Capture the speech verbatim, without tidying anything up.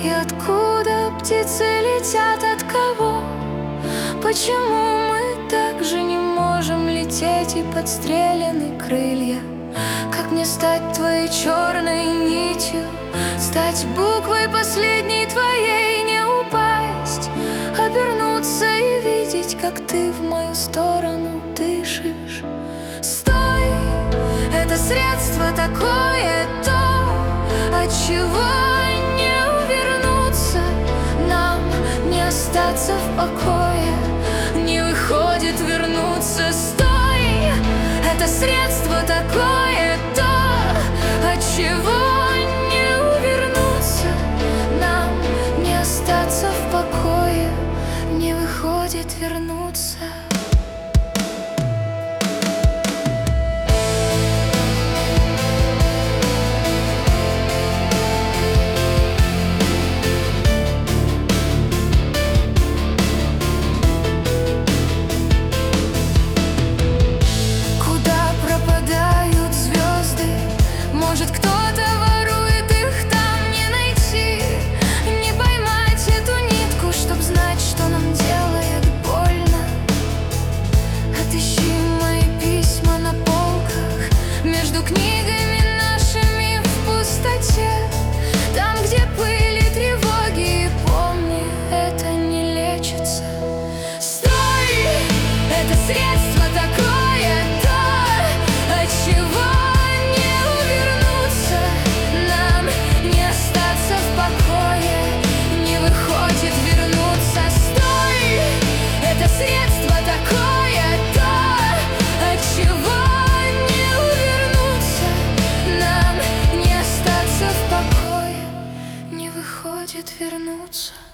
И откуда птицы летят, от кого? Почему мы так же не можем лететь и подстрелены крылья? Как мне стать твоей черной нитью, стать буквой последней твоей, не упасть, обернуться и видеть, как ты в мою сторону дышишь? Стой, это средство такое, то, от чего не увернуться, нам не остаться в покое, не выходит вернуться. Стой, это средство такое, то, от чего не увернуться, нам не остаться в покое, не выходит вернуться. Может, кто-то ворует их, там не найти, не поймать эту нитку, чтоб знать, что нам делает больно. Отыщи мои письма на полках, между книгами нашими в пустоте, там, где пыль и тревоги, и помни, это не лечится. Стой, это средство такое, то, от чего средство такое, то, от чего не увернуться, нам не остаться в покое, не выходит вернуться.